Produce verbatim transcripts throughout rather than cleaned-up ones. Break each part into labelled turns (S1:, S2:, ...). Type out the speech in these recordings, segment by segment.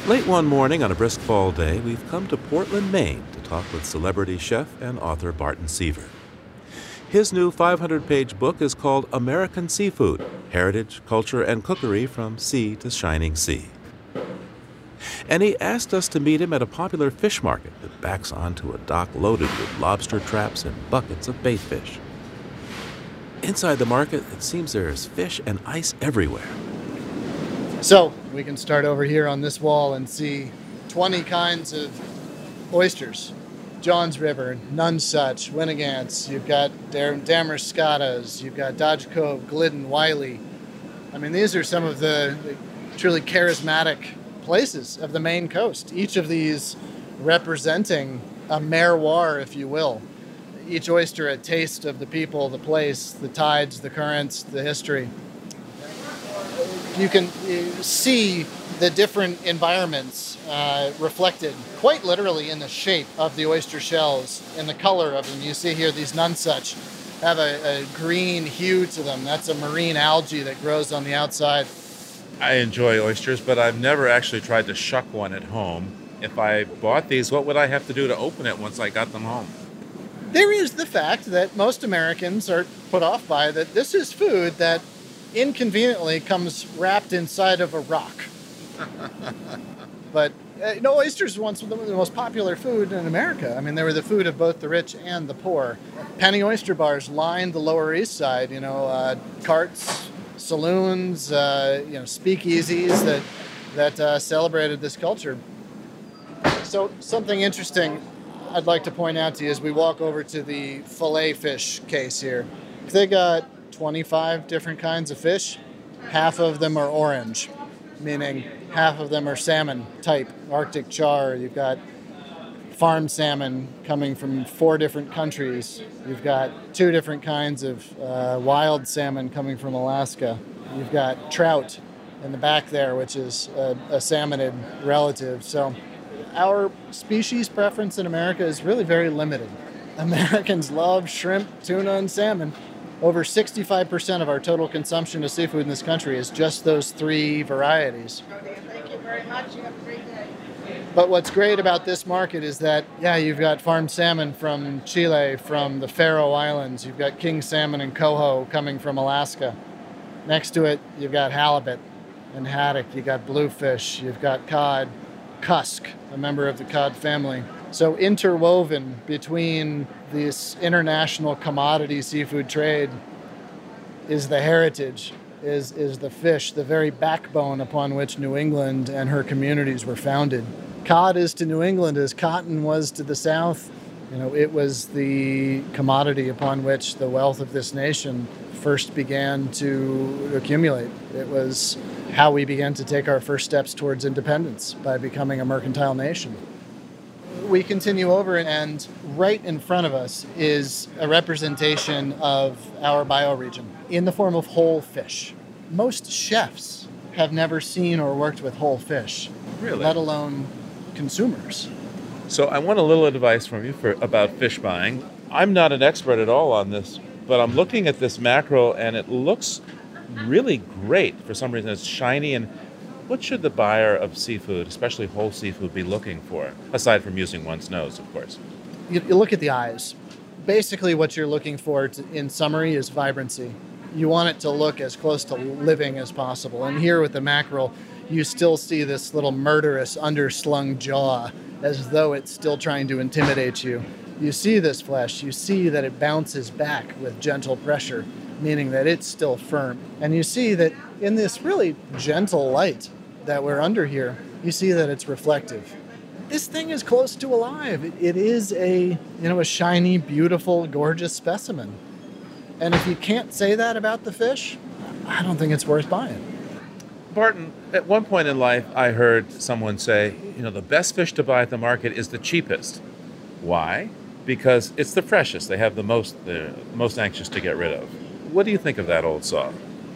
S1: Late one morning on a brisk fall day, we've come to Portland, Maine to talk with celebrity chef and author Barton Seaver. His new five hundred page book is called American Seafood: Heritage, Culture, and Cookery from Sea to Shining Sea. And he asked us to meet him at a popular fish market that backs onto a dock loaded with lobster traps and buckets of bait fish. Inside the market, it seems there is fish and ice everywhere.
S2: So we can start over here on this wall and see twenty kinds of oysters. Johns River, Nonsuch, Winnegants, you've got Dam- Damascatas, you've got Dodge Cove, Glidden, Wiley. I mean, these are some of the, the truly charismatic places of the Maine coast. Each of these representing a terroir, if you will. Each oyster a taste of the people, the place, the tides, the currents, the history. You can see the different environments uh, reflected quite literally in the shape of the oyster shells and the color of them. You see here these Nonsuch have a, a green hue to them. That's a marine algae that grows on the outside.
S3: I enjoy oysters, but I've never actually tried to shuck one at home. If I bought these, what would I have to do to open it once I got them home?
S2: There is the fact that most Americans are put off by that this is food that inconveniently comes wrapped inside of a rock. But uh, you know, oysters were once the most popular food in America. I mean, they were the food of both the rich and the poor. Penny oyster bars lined the Lower East Side. You know, uh, carts, saloons, uh, you know, speakeasies that that uh, celebrated this culture. So something interesting I'd like to point out to you as we walk over to the fillet fish case here. They got twenty-five different kinds of fish. Half of them are orange, meaning half of them are salmon type, Arctic char. You've got farm salmon coming from four different countries. You've got two different kinds of uh, wild salmon coming from Alaska. You've got trout in the back there, which is a, a salmonid relative. So our species preference in America is really very limited. Americans love shrimp, tuna, and salmon. Over sixty-five percent of our total consumption of seafood in this country is just those three varieties.
S4: Thank you very much. You have a great day.
S2: But what's great about this market is that, yeah, you've got farmed salmon from Chile, from the Faroe Islands. You've got king salmon and coho coming from Alaska. Next to it, you've got halibut and haddock. You've got bluefish. You've got cod, cusk, a member of the cod family. So interwoven between this international commodity seafood trade is the heritage, is, is the fish, the very backbone upon which New England and her communities were founded. Cod is to New England as cotton was to the South. You know, it was the commodity upon which the wealth of this nation first began to accumulate. It was how we began to take our first steps towards independence by becoming a mercantile nation. We continue over, and right in front of us is a representation of our bioregion in the form of whole fish. Most chefs have never seen or worked with whole fish,
S3: Really?
S2: let alone consumers.
S3: So I want a little advice from you for about fish buying. I'm not an expert at all on this, but I'm looking at this mackerel, and it looks really great. For some reason, it's shiny. And what should the buyer of seafood, especially whole seafood, be looking for, aside from using one's nose, of course?
S2: You, you look at the eyes. Basically, what you're looking for, to, in summary, is vibrancy. You want it to look as close to living as possible. And here with the mackerel, you still see this little murderous underslung jaw as though it's still trying to intimidate you. You see this flesh, you see that it bounces back with gentle pressure, meaning that it's still firm. And you see that in this really gentle light that we're under here, you see that it's reflective. This thing is close to alive. It, it is a, you know, a shiny, beautiful, gorgeous specimen. And if you can't say that about the fish, I don't think it's worth buying.
S3: Barton, at one point in life, I heard someone say, you know, the best fish to buy at the market is the cheapest. Why? Because it's the freshest. They have the most, they're most anxious to get rid of. What do you think of that old saw?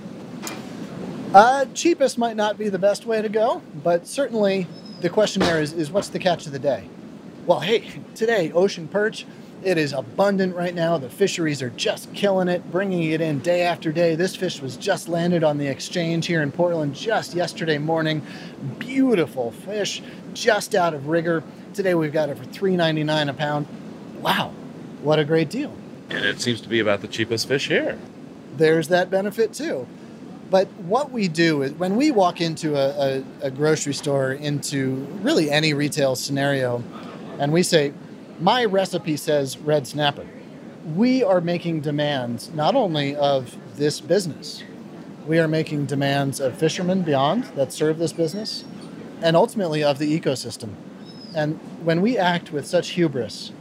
S2: Uh, cheapest might not be the best way to go, but certainly the question there is, is what's the catch of the day? Well, hey, today, ocean perch, It is abundant right now. The fisheries are just killing it, bringing it in day after day. This fish was just landed on the exchange here in Portland just yesterday morning. Beautiful fish, just out of rigor. Today we've got it for three ninety-nine a pound. Wow, what a great deal.
S3: And it seems to be about the cheapest fish here.
S2: There's that benefit too. But what we do is when we walk into a, a, a grocery store, into really any retail scenario, and we say, my recipe says red snapper, we are making demands not only of this business, we are making demands of fishermen beyond that serve this business, and ultimately of the ecosystem. And when we act with such hubris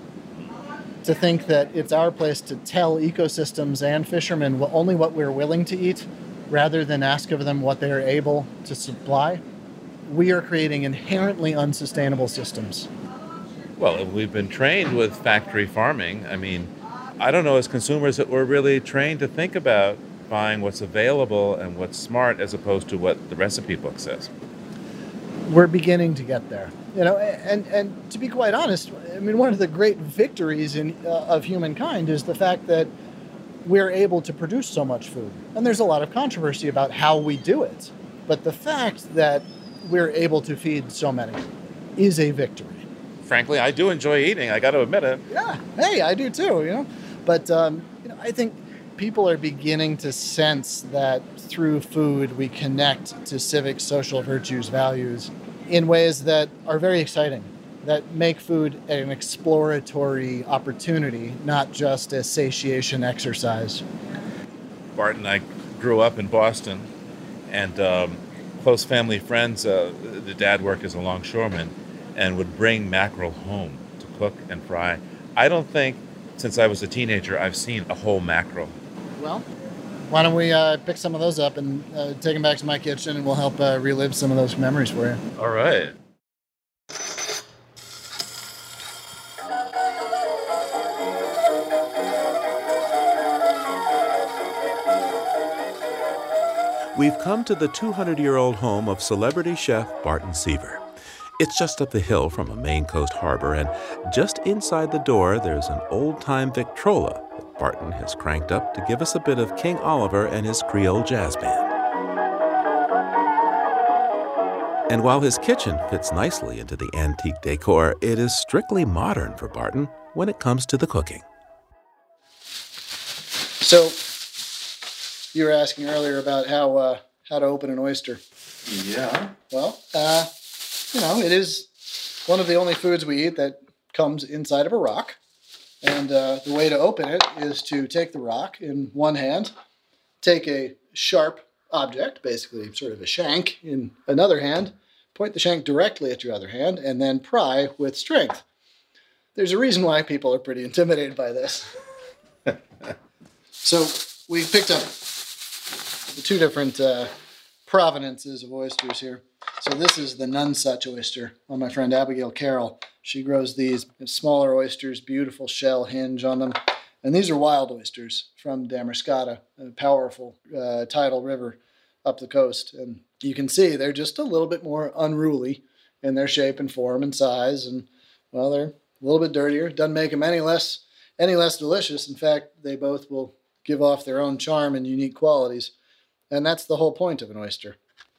S2: to think that it's our place to tell ecosystems and fishermen only what we're willing to eat, rather than ask of them what they're able to supply, we are creating inherently unsustainable systems.
S3: Well, we've been trained with factory farming. I mean, I don't know as consumers that we're really trained to think about buying what's available and what's smart as opposed to what the recipe book says.
S2: We're beginning to get there. You know, and, and to be quite honest, I mean, one of the great victories in, uh, of humankind is the fact that we're able to produce so much food. And there's a lot of controversy about how we do it. But the fact that we're able to feed so many is a victory.
S3: Frankly, I do enjoy eating. I got to admit it.
S2: Yeah, hey, I do too, you know. But um, you know, I think people are beginning to sense that through food we connect to civic, social virtues, values in ways that are very exciting, that make food an exploratory opportunity, not just a satiation exercise.
S3: Bart and I grew up in Boston, and um, close family friends, uh, the dad worked as a longshoreman, and would bring mackerel home to cook and fry. I don't think, since I was a teenager, I've seen a whole mackerel.
S2: Well, why don't we uh, pick some of those up and uh, take them back to my kitchen, and we'll help uh, relive some of those memories for you.
S3: All right.
S1: We've come to the two hundred year old home of celebrity chef Barton Seaver. It's just up the hill from a Maine coast harbor, and just inside the door there's an old-time Victrola that Barton has cranked up to give us a bit of King Oliver and his Creole jazz band. And while his kitchen fits nicely into the antique decor, it is strictly modern for Barton when it comes to the cooking.
S2: So, you were asking earlier about how uh, how to open an oyster.
S3: Yeah.
S2: Well, uh, you know, it is one of the only foods we eat that comes inside of a rock. And uh, the way to open it is to take the rock in one hand, take a sharp object, basically sort of a shank, in another hand, point the shank directly at your other hand, and then pry with strength. There's a reason why people are pretty intimidated by this. So we picked up the two different uh, provenances of oysters here. So this is the Nonsuch oyster on my friend Abigail Carroll. She grows these smaller oysters, beautiful shell hinge on them. And these are wild oysters from Damariscotta, a powerful uh, tidal river up the coast. And you can see they're just a little bit more unruly in their shape and form and size. And, well, they're a little bit dirtier. Doesn't make them any less, any less delicious. In fact, they both will give off their own charm and unique qualities. And that's the whole point of an oyster.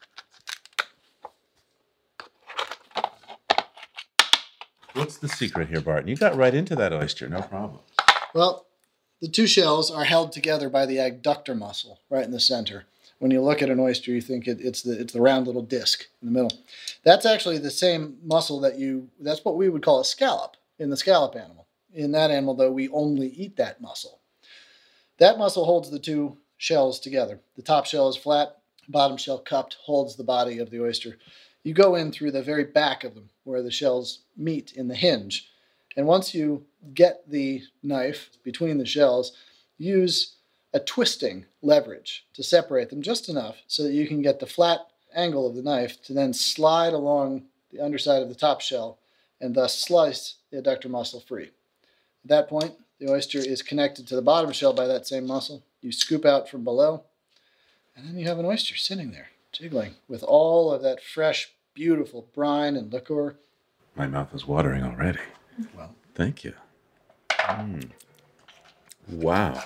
S3: What's the secret here, Barton? You got right into that oyster, no problem.
S2: Well, the two shells are held together by the adductor muscle right in the center. When you look at an oyster, you think it, it's the it's the round little disc in the middle. That's actually the same muscle that you, that's what we would call a scallop in the scallop animal. In that animal, though, we only eat that muscle. That muscle holds the two shells together. The top shell is flat, bottom shell cupped, holds the body of the oyster. You go in through the very back of them where the shells meet in the hinge. And once you get the knife between the shells, use a twisting leverage to separate them just enough so that you can get the flat angle of the knife to then slide along the underside of the top shell and thus slice the adductor muscle free. At that point, the oyster is connected to the bottom shell by that same muscle. You scoop out from below, and then you have an oyster sitting there, jiggling with all of that fresh, beautiful brine and liquor.
S3: My mouth is watering already.
S2: Well,
S3: thank you. Mm. Wow.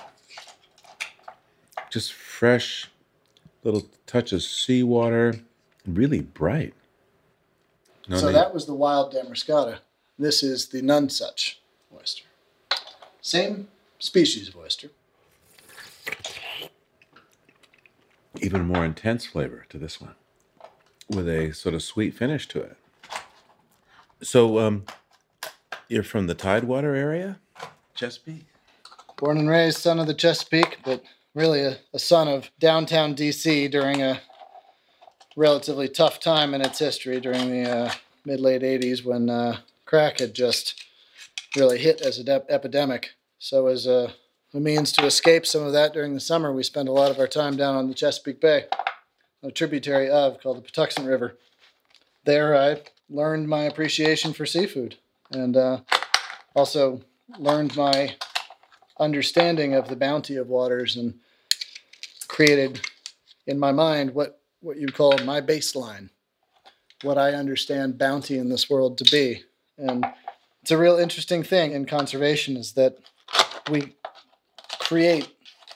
S3: Just fresh, little touch of seawater, really bright. No,
S2: so
S3: no,
S2: that was the wild Damascata. This is the Nonsuch oyster. Same species of oyster.
S3: even more intense flavor to this one, with a sort of sweet finish to it. So, um, you're from the Tidewater area, Chesapeake?
S2: Born and raised son of the Chesapeake, but really a, a son of downtown D C during a relatively tough time in its history during the uh, mid-late eighties when uh, crack had just really hit as an ep- epidemic. So as a, a means to escape some of that during the summer, we spent a lot of our time down on the Chesapeake Bay, a tributary of called the Patuxent River. There I learned my appreciation for seafood and uh, also learned my understanding of the bounty of waters and created in my mind what, what you'd call my baseline, what I understand bounty in this world to be. And it's a real interesting thing in conservation is that we create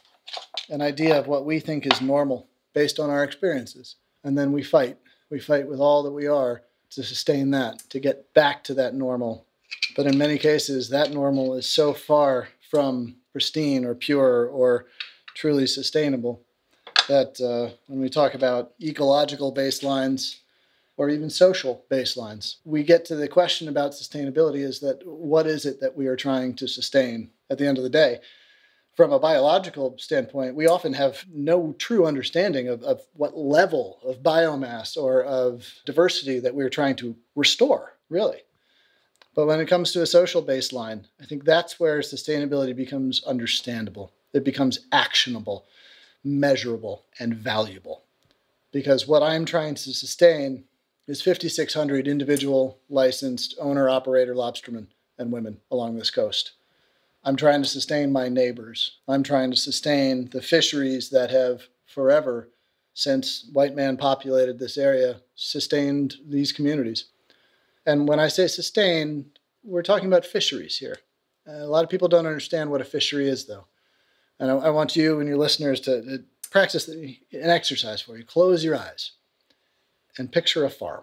S2: an idea of what we think is normal based on our experiences. And then we fight. We fight with all that we are to sustain that, to get back to that normal. But in many cases, that normal is so far from pristine or pure or truly sustainable that uh, when we talk about ecological baselines or even social baselines, we get to the question about sustainability is that what is it that we are trying to sustain at the end of the day? From a biological standpoint, we often have no true understanding of, of what level of biomass or of diversity that we're trying to restore, really. But when it comes to a social baseline, I think that's where sustainability becomes understandable. It becomes actionable, measurable, and valuable. Because what I'm trying to sustain is fifty-six hundred individual licensed owner-operator lobstermen and women along this coast. I'm trying to sustain my neighbors. I'm trying to sustain the fisheries that have forever, since white man populated this area, sustained these communities. And when I say sustain, we're talking about fisheries here. Uh, a lot of people don't understand what a fishery is, though. And I, I want you and your listeners to, to practice the, an exercise for you. Close your eyes and picture a farm.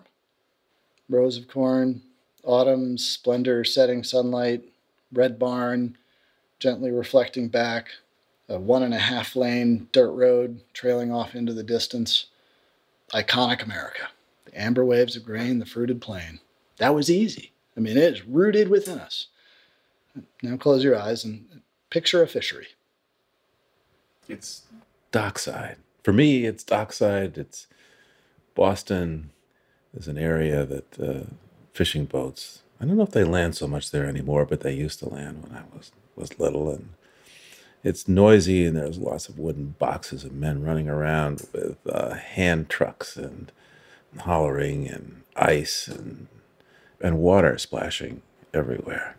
S2: Rows of corn, autumn splendor, setting sunlight, red barn, gently reflecting back, a one and a half lane dirt road trailing off into the distance. Iconic America. The amber waves of grain, the fruited plain. That was easy. I mean, it is rooted within us. Now close your eyes and picture a fishery.
S3: It's dockside. For me, it's dockside. It's Boston is an area that uh, fishing boats, I don't know if they land so much there anymore, but they used to land when I was, was little. And it's noisy, and there's lots of wooden boxes of men running around with uh, hand trucks and hollering and ice and and water splashing everywhere.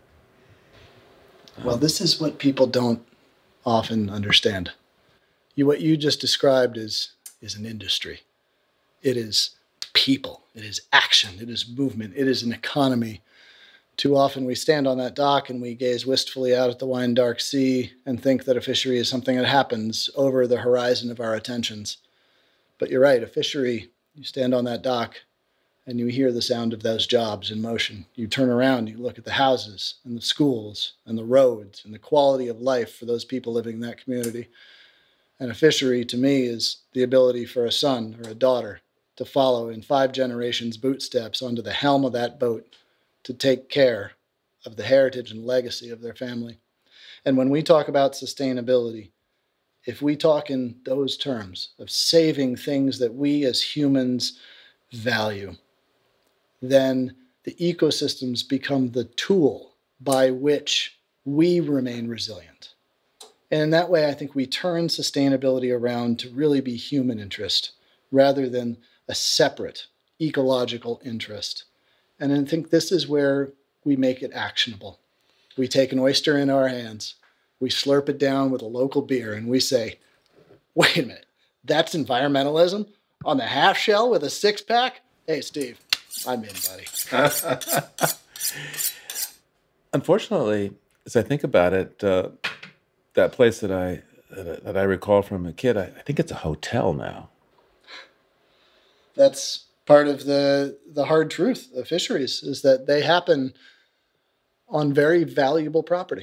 S2: Well, this is what people don't often understand. You, what you just described is, is an industry. It is people. It is action. It is movement. It is an economy. Too often we stand on that dock and we gaze wistfully out at the wine dark sea and think that a fishery is something that happens over the horizon of our attentions. But you're right, a fishery, you stand on that dock and you hear the sound of those jobs in motion. You turn around, you look at the houses and the schools and the roads and the quality of life for those people living in that community. And a fishery, to me, is the ability for a son or a daughter to follow in five generations' bootsteps onto the helm of that boat to take care of the heritage and legacy of their family. And when we talk about sustainability, if we talk in those terms of saving things that we as humans value, then the ecosystems become the tool by which we remain resilient. And in that way, I think we turn sustainability around to really be human interest rather than a separate ecological interest. And I think this is where we make it actionable. We take an oyster in our hands, we slurp it down with a local beer, and we say, wait a minute, that's environmentalism? On the half shell with a six pack? Hey, Steve, I'm in, buddy.
S3: Unfortunately, as I think about it, uh, that place that I that, that I recall from a kid, I, I think it's a hotel now.
S2: That's part of the the hard truth of fisheries, is that they happen on very valuable property.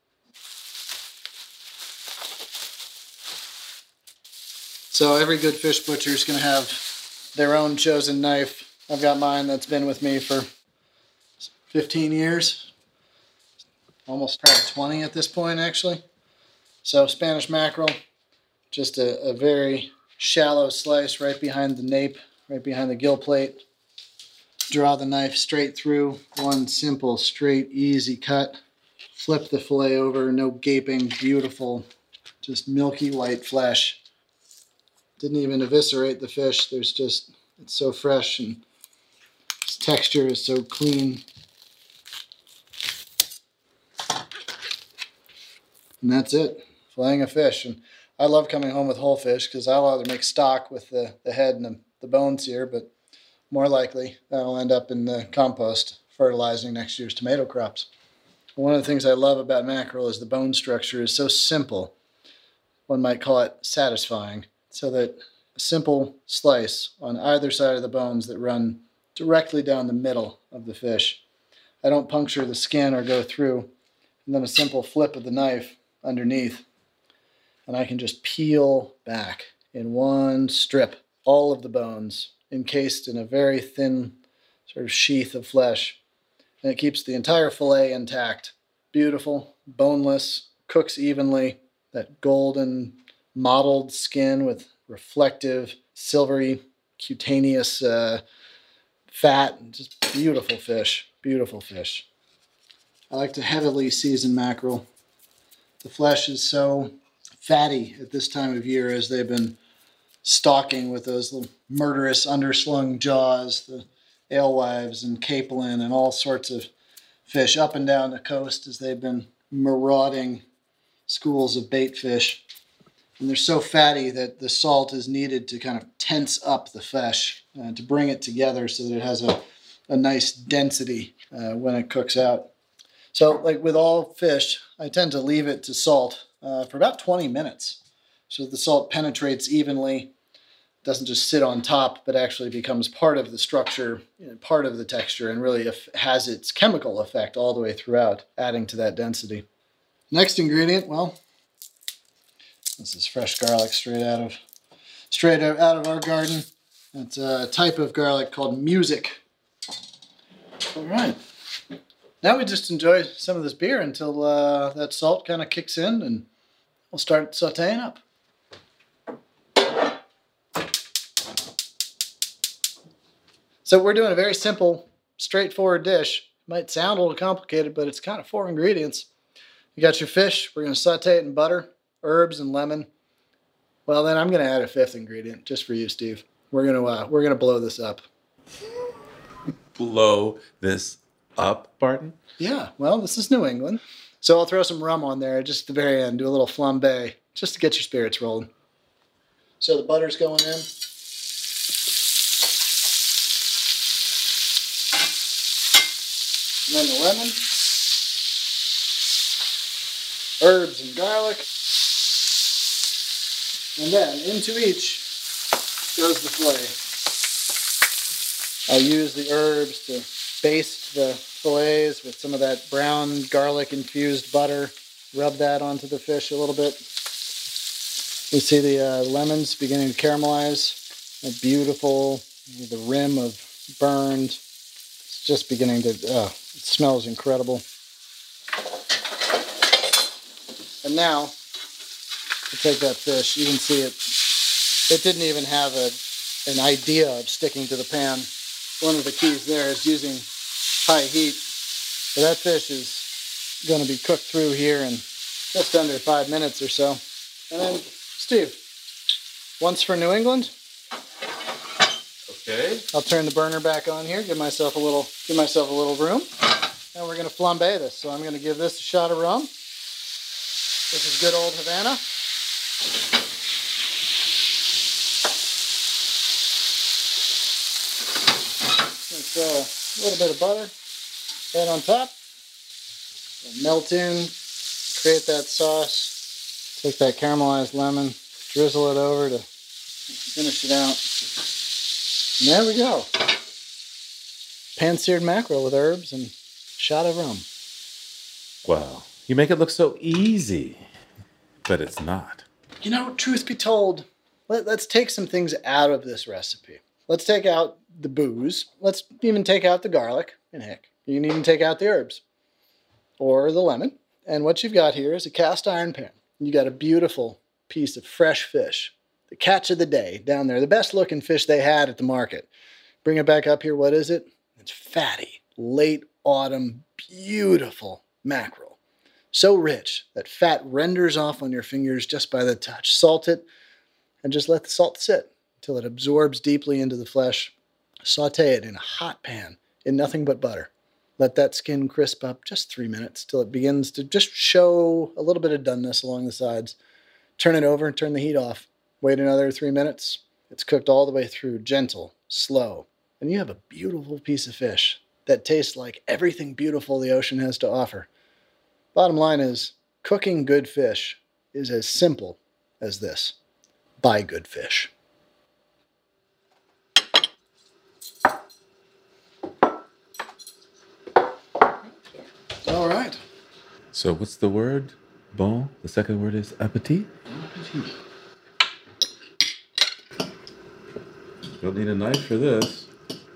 S2: So every good fish butcher is going to have their own chosen knife. I've got mine that's been with me for fifteen years, almost probably twenty at this point, actually. So Spanish mackerel, just a, a very shallow slice right behind the nape, right behind the gill plate. Draw the knife straight through, one simple, straight, easy cut. Flip the fillet over, no gaping, beautiful, just milky white flesh. Didn't even eviscerate the fish. There's just, it's so fresh and its texture is so clean. And that's it, filleting a fish. And I love coming home with whole fish because I'll either make stock with the, the head and the, the bones here, but more likely that'll end up in the compost fertilizing next year's tomato crops. One of the things I love about mackerel is the bone structure is so simple. One might call it satisfying, so that a simple slice on either side of the bones that run directly down the middle of the fish. I don't puncture the skin or go through, and then a simple flip of the knife underneath, and I can just peel back in one strip all of the bones encased in a very thin sort of sheath of flesh, and it keeps the entire fillet intact. Beautiful, boneless, cooks evenly, that golden mottled skin with reflective, silvery, cutaneous uh, fat. Just beautiful fish, beautiful fish. I like to heavily season mackerel. The flesh is so fatty at this time of year as they've been stalking with those little murderous underslung jaws, the alewives and capelin and all sorts of fish up and down the coast as they've been marauding schools of bait fish. And they're so fatty that the salt is needed to kind of tense up the flesh, uh, to bring it together so that it has a, a nice density uh, when it cooks out. So like with all fish, I tend to leave it to salt uh, for about twenty minutes. So the salt penetrates evenly, doesn't just sit on top, but actually becomes part of the structure, you know, part of the texture, and really has its chemical effect all the way throughout, adding to that density. Next ingredient, well, this is fresh garlic straight out of straight out of our garden. It's a type of garlic called music. All right. Now we just enjoy some of this beer until uh, that salt kind of kicks in, and we'll start sauteing up. So we're doing a very simple, straightforward dish. Might sound a little complicated, but it's kind of four ingredients. You got your fish. We're going to saute it in butter, herbs, and lemon. Well, then I'm going to add a fifth ingredient just for you, Steve. We're going to uh, we're going to blow this up.
S1: Blow this up, Barton?
S2: Yeah, well, this is New England. So I'll throw some rum on there just at the very end, do a little flambe, just to get your spirits rolling. So the butter's going in. And then the lemon. Herbs and garlic. And then into each goes the fillet. I use the herbs to baste the fillets with some of that brown garlic infused butter. Rub that onto the fish a little bit. You see the uh, lemons beginning to caramelize. A beautiful, the rim of burned. It's just beginning to, oh, it smells incredible. And now, to take that fish, you can see it, it didn't even have a, an idea of sticking to the pan. One of the keys there is using high heat. So that fish is going to be cooked through here in just under five minutes or so. And then, Steve, once for New England.
S1: Okay.
S2: I'll turn the burner back on here, give myself a little, give myself a little room. And we're going to flambe this. So I'm going to give this a shot of rum. This is good old Havana. Let's uh, a little bit of butter, right on top. It'll melt in, create that sauce, take that caramelized lemon, drizzle it over to finish it out. And there we go. Pan-seared mackerel with herbs and a shot of rum.
S1: Wow. You make it look so easy, but it's not.
S2: You know, truth be told, let, let's take some things out of this recipe. Let's take out the booze. Let's even take out the garlic. And heck, you can even take out the herbs or the lemon. And what you've got here is a cast iron pan. You got a beautiful piece of fresh fish. The catch of the day down there. The best looking fish they had at the market. Bring it back up here. What is it? It's fatty, late autumn, beautiful mackerel. So rich that fat renders off on your fingers just by the touch. Salt it and just let the salt sit until it absorbs deeply into the flesh. Saute it in a hot pan in nothing but butter. Let that skin crisp up just three minutes till it begins to just show a little bit of doneness along the sides. Turn it over and turn the heat off. Wait another three minutes. It's cooked all the way through, gentle, slow. And you have a beautiful piece of fish that tastes like everything beautiful the ocean has to offer. Bottom line is, cooking good fish is as simple as this. Buy good fish. All right.
S1: So what's the word? Bon. The second word is appetit.
S2: Appetit.
S1: You'll need a knife for this.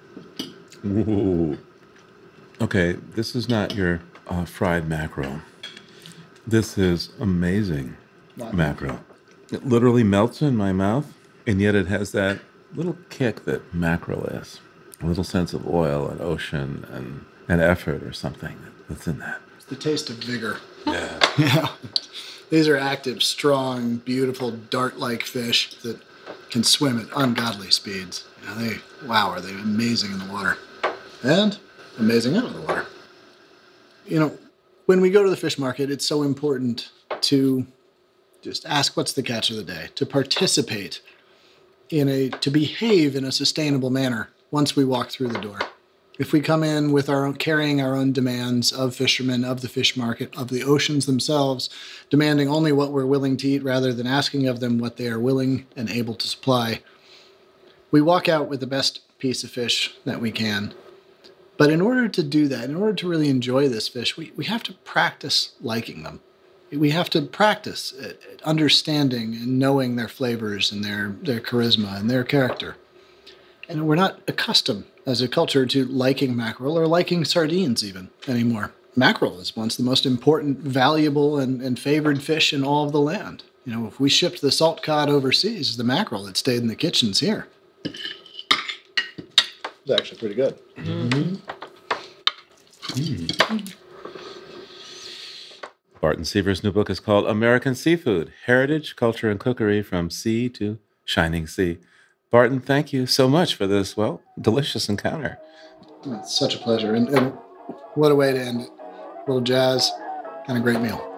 S1: Ooh. Okay, this is not your uh, fried mackerel. This is amazing
S2: Not
S1: mackerel. It literally melts in my mouth, and yet it has that little kick that mackerel is. A little sense of oil and ocean and, and effort or something that's in that.
S2: It's the taste of vigor.
S1: Yeah.
S2: Yeah. These are active, strong, beautiful, dart-like fish that can swim at ungodly speeds. You know, they, wow, are they amazing in the water. And amazing out of the water. You know, when we go to the fish market, it's so important to just ask what's the catch of the day, to participate in a, to behave in a sustainable manner once we walk through the door. If we come in with our own, carrying our own demands of fishermen, of the fish market, of the oceans themselves, demanding only what we're willing to eat rather than asking of them what they are willing and able to supply, we walk out with the best piece of fish that we can. But in order to do that, in order to really enjoy this fish, we, we have to practice liking them. We have to practice understanding and knowing their flavors and their, their charisma and their character. And we're not accustomed as a culture to liking mackerel or liking sardines even anymore. Mackerel is once the most important, valuable, and, and favored fish in all of the land. You know, if we shipped the salt cod overseas, the mackerel that stayed in the kitchens here. It's actually pretty good.
S1: Mm-hmm. Mm. Barton Seaver's new book is called American Seafood, Heritage, Culture, and Cookery from Sea to Shining Sea. Barton, thank you so much for this, well, delicious encounter.
S2: It's such a pleasure. And, and what a way to end it. A little jazz and a great meal.